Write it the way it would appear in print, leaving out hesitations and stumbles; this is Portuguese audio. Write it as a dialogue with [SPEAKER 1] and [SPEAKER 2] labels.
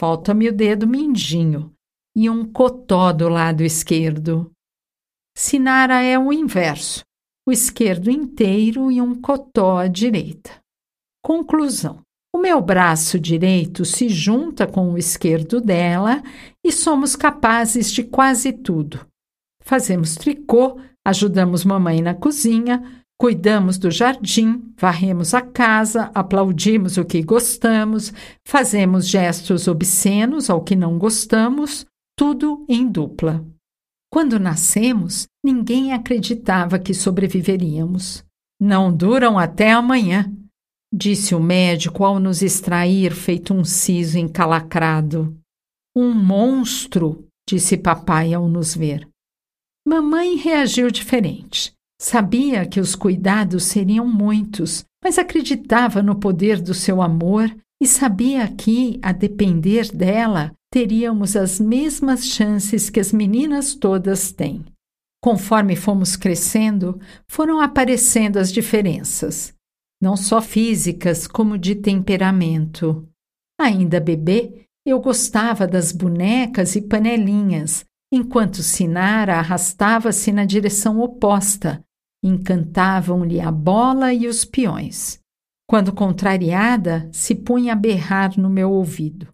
[SPEAKER 1] falta-me o dedo mindinho e um cotó do lado esquerdo. Sinara é o inverso, o esquerdo inteiro e um cotó à direita. Conclusão: o meu braço direito se junta com o esquerdo dela e somos capazes de quase tudo. Fazemos tricô, ajudamos mamãe na cozinha, cuidamos do jardim, varremos a casa, aplaudimos o que gostamos, fazemos gestos obscenos ao que não gostamos, tudo em dupla. Quando nascemos, ninguém acreditava que sobreviveríamos. Não duram até amanhã, disse o médico ao nos extrair feito um siso encalacrado. Um monstro, disse papai ao nos ver. Mamãe reagiu diferente. Sabia que os cuidados seriam muitos, mas acreditava no poder do seu amor e sabia que, a depender dela, teríamos as mesmas chances que as meninas todas têm. Conforme fomos crescendo, foram aparecendo as diferenças, não só físicas, como de temperamento. Ainda bebê, eu gostava das bonecas e panelinhas, enquanto Sinara arrastava-se na direção oposta. Encantavam-lhe a bola e os peões. Quando contrariada, se punha a berrar no meu ouvido.